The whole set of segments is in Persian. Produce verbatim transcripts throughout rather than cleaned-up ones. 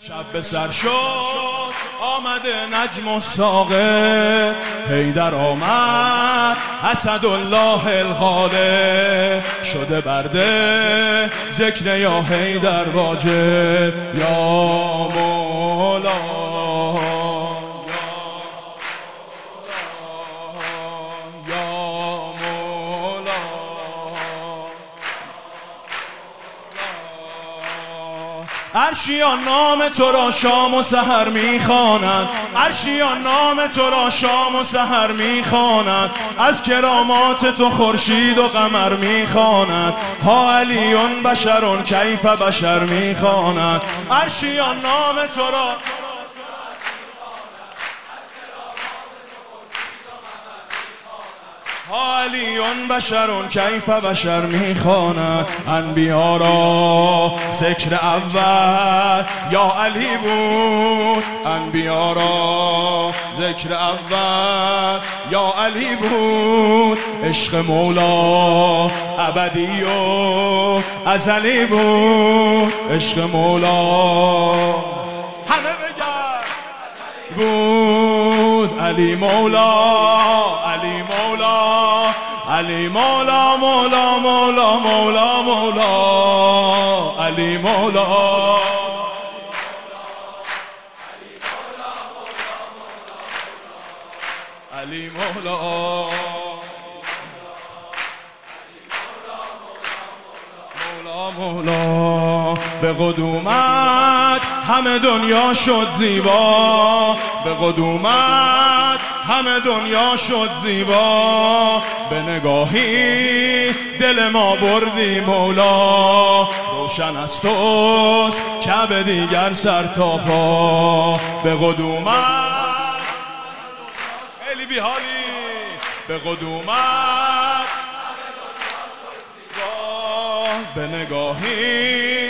شب به سر شد آمده نجم و ساقه، حیدر آمد اسدالله الغالب، شده برده ذکر یا حیدر واجب یا مولا. عرشیان نام تو را شام و سحر میخوانند، عرشیان نام تو را شام و سحر میخوانند، از کرامات تو خورشید و قمر میخوانند، ها علیون بشرون کیف بشر میخوانند. عرشیان نام تو را علیون بشرون کیف بشر میخواند. انبیا را ذکر اول یا علی بود، انبیا را ذکر اول یا علی بود، عشق مولا ابدی و ازلی بود، عشق مولا همه بگن بود. علی مولا علی مولا علی مولا مولا مولا مولا مولا علی مولا علی مولا مولا مولا. به قدومت همه دنیا شد زیبا، به قدومت همه دنیا شد زیبا، به نگاهی دل ما بردی مولا، روشن از توست کعبه دیگر سر تا پا. به قدومت خیلی بیحالی، به قدومت به نگاهی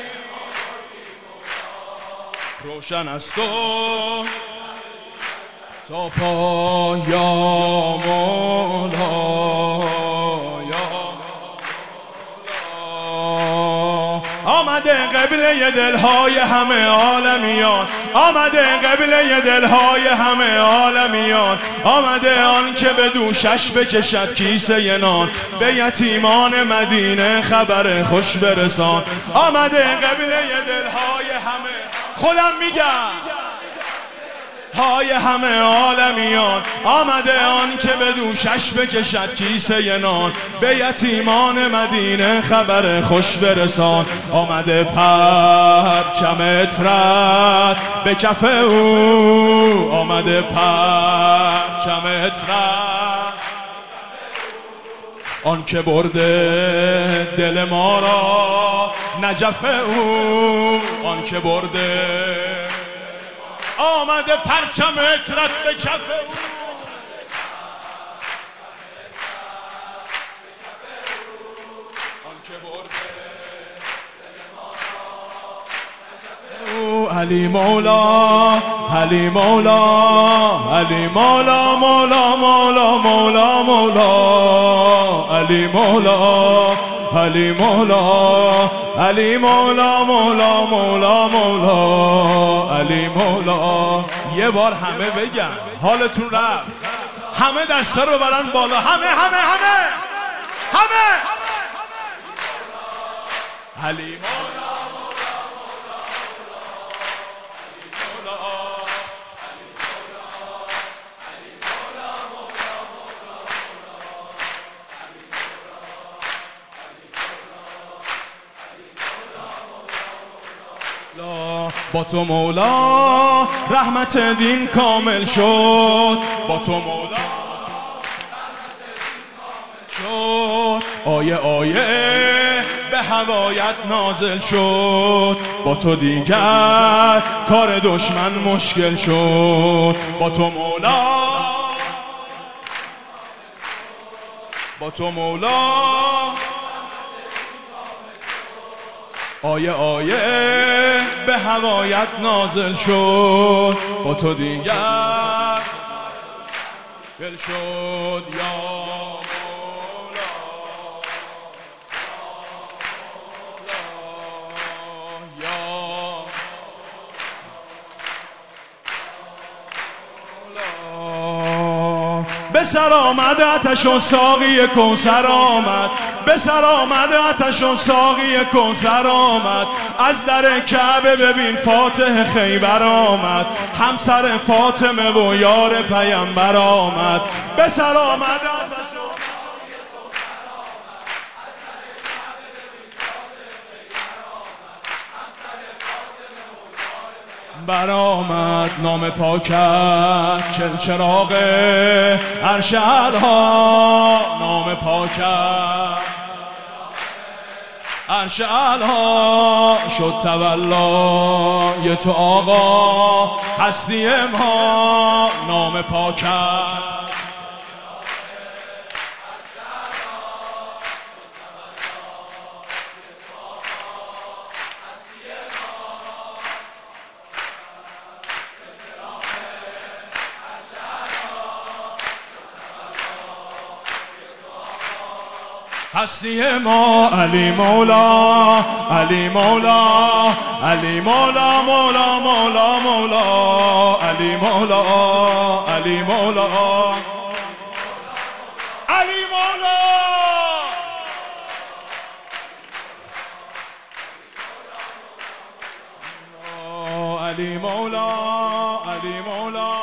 روشن از تو تا پا یا مولا یا مولا. آمده قبله دلهای همه عالمیان، آمده قبله دلهای همه عالمیان، آمده آن که به دوشش بکشد کیسه نان، به یتیمان مدینه خبر خوش برسان. آمده قبله دلهای همه، خودم میگم های همه عالمیان، آمده آن که به دوشش بکشد کیسه نان، به یتیمان مدینه خبر خوش برسان. آمده پرچم عطرت به کف او، آمده پرچم عطرت آن که برده دل ما را نجف او، آن که برده آمده پرچم عطرت به کف او، آن که برده علی مولا علی مولا علی مولا مولا مولا مولا مولا علی مولا علی مولا علی مولا مولا مولا مولا علی مولا. یه بار همه بگن حالتون رفت، همه دستا رو ببرن بالا، همه همه همه همه علی مولا با تو مولا رحمت دین کامل شد، با تو مولا رحمت دین کامل شد، آیه آیه به هوایت نازل شد، با تو دیگر کار دشمن مشکل شد. با تو مولا با تو مولا آیه آیه به هوایت نازل شد، با تو دیگر دل شد یا مولا یا به سر آمد آتش و ساقی کوثر آمد، به سر آمد آتش و ساقی کوثر آمد. از در کعبه ببین فاتح خیبر آمد، همسر فاطمه و یار پیامبر آمد. به سر آمد آتش برآمد، نام پاکت چل چراغ عرش اعلی، نام پاکت عرش اعلی شد تولای تو آقا هستی ما، نام پاکت هستی ما. علی مولا علی مولا علی مولا مولا مولا مولا علی مولا علی مولا علی مولا علی مولا علی مولا